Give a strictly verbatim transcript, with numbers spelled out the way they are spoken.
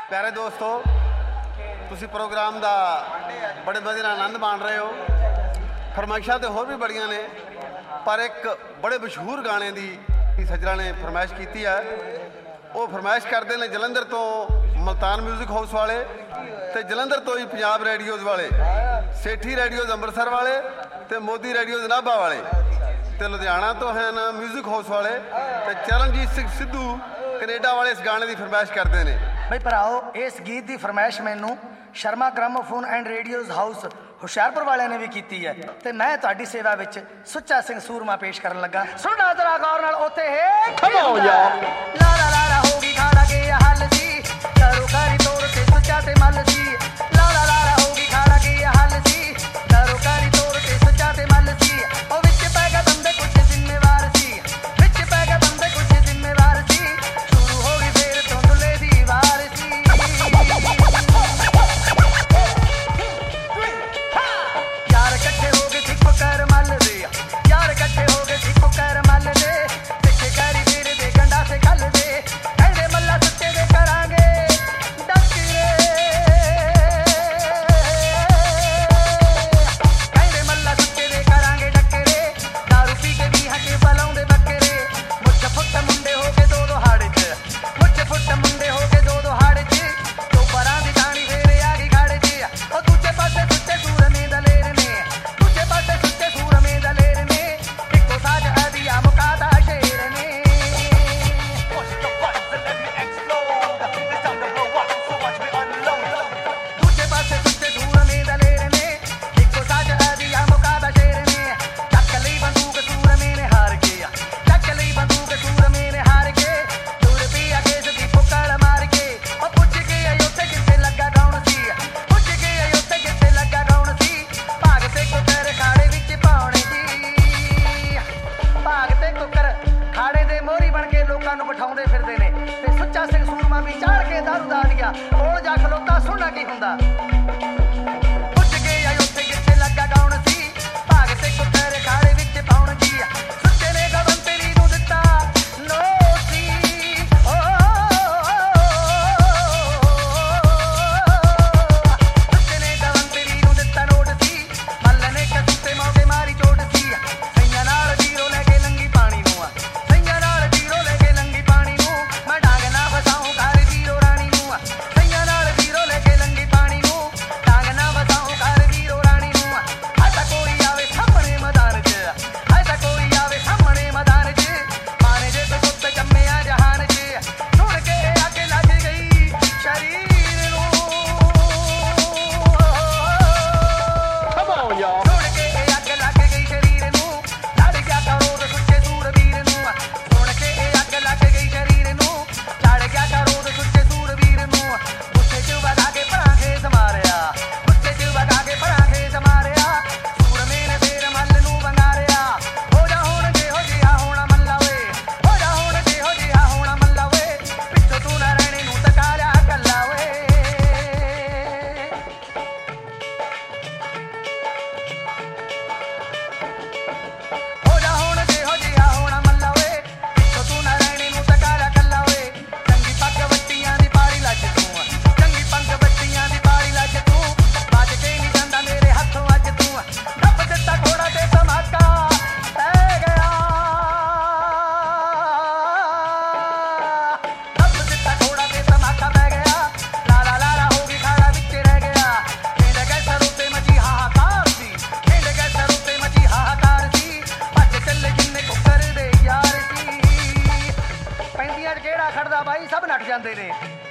प्यारे दोस्तों, तुसी प्रोग्राम का बड़े मजे नाल आनंद मान रहे हो। फरमाइशा तो होर भी बड़िया ने, पर एक बड़े मशहूर गाने की सज्जरा ने फरमाइश की है। वो फरमाइश करते हैं जलंधर तो मुल्तान म्यूजिक हाउस वाले, तो जलंधर तो ही पंजाब रेडियोज़ वाले, सेठी रेडियोज़ अमृतसर वाले, तो मोदी रेडियोज़ नाभा वाले, तो लुधियाना तो हैं ना म्यूजिक हाउस वाले, तो चरणजीत सिंह सिद्धू कनेडा वाले इस गाने की फरमाइश करते हैं। बई भराओ, इस गीत की फरमाइश मैनू Sharma gramophone and radios house Hoshiarpur वाले ने भी की है, तो मैं तुहाडी सेवा विच सुच्चा सिंह सूरमा पेश करन लगा। सुनना जरा गौर नाल, ओथे है ला ला ला ला होगी खाड़ा के हल जी, करो करी तोर ते सुच्चा ते मल जी, ला ला ला ला होगी खाड़ा के हल जी, करो करी तोर ते सुच्चा ते मल जी। ओ विच पै गए बंदे कुछ जिम्मेवार सी, विच पै गए बंदे कुछ जिम्मेवार सी, शुरू हो गई फिर धुंधले दी वार सी। यार इकट्ठे हो गए सिख कर मल दे, यार इकट्ठे हो गए सिख कर मल दे, सिख करी फिर दे गंडा से खल दे, कहते मल्ला सच्चे दे करांगे डकरे, कहते मल्ला सच्चे दे करांगे डकरे, दारू पी के भी हके बलाउंदे बकरे, मुझ फुट मुंडे हो के दो दो हाड़ च, मुझ फुट मुंडे हो के दो दो हाड़ च, तो परां दी कहानी फेरे आ गई खाड़े च। ओ दूजे पासे सुच्चे सूर ने दलेर ने, दूजे पासे सुच्चे सूर में दलेर ने, इको साज अदिया मुकादा शेर ने। दूजे पासे सुच्चे सूर में दलेर ने, इको साज अदिया मुकादा शेर ने, चक लई बंदूक सूर में ने हार के, चक लई बंदूक सूर में ने हार के, दूर भी आगे सदी पुकार मार के, ओ पुੱਛ के आई उत्थे किथे लगा गाउण सी, पुੱਛ के आई उत्थे किथे लगा गाउण सी, भाग ते कुकर खाड़े विच पाउणे जी, भाग ते कुकर खाड़े दे मोहरी बन के लोकां नूं बिठाउंदे फिरदे ने, ते सुच्चा सिंह सूरमा भी चाड़ के दारू दा दिया कोल जा खलोता सुणना की हुंदा। पुੱਛ के आई उत्थे किथे लगा गाउण सी, भाग ते कुकर खाड़े विच पाउण जी, सुच्चे ने गवंतरी नूं दित्ता नोसी, ओ सुच्चे ने गवंतरी नूं दित्ता नोट सी, मल ने कत्ते मौके मारी चोट सी, सैयां नाल जीरो लैके लंगी पानी नूं, सैयां नाल जीरो लैके लंगी पानी नूं, मैं डांग ना फसाऊं घर जीरो रानी नूं, सैयां नाल जीरो लैके लंगी पानी नूं, डांग ना फसाऊं घर जीरो रानी नूं। ऐसा कोई आवे सामने मैदान च, ऐसा कोई आवे सामने मैदान च, माने जे तो पुत्त जम्मिया जहान च, सुण के अग लग गई शरीर नूं, सुण के अग लग गई शरीर नूं, लड़ गया करोड़ सुच्चे सूरवीर नूं, सुण के अग लग गई शरीर नूं, लड़ गया करोड़ सुच्चे सूरवीर नूं, गुस्से च वगा के परांगे समारिया, गुस्से च वगा के परांगे समारिया, सूरमे ने फेर मल नूं वंगारिया, हो जा हुण जेहो जिहा होना मल्ला वे, हो जा हुण जेहो जिहा होना मल्ला वे, पिछों तू ना रहने नूं तका लिया कल्ला वे। हो जा हुण जेहो जिहा होना मल्ला वे, पिछों तू ना रहने नूं तका लिया कल्ला वे, चंगी पग वट्टियां दी पारी लज तूं, चंगी पग वट्टियां दी पारी लज तूं, बच के नहीं जांदा मेरे हत्थों अज तूं, नप दित्ता घोड़ा ते धमाका पै गया, नप दित्ता घोड़ा ते धमाका पै गया, लाला लाला हो गई खाड़ा विच रह गया, खेंड गए सरों ते मची हाहाकार सी, खेंड गए सरों ते मची हाहाकार सी, भज चले जिन्ने कुकर दे यार सी। पैंदियां च किहड़ा खड़दा बाई सब नੱਠ ਜਾਂਦੇ ਨੇ।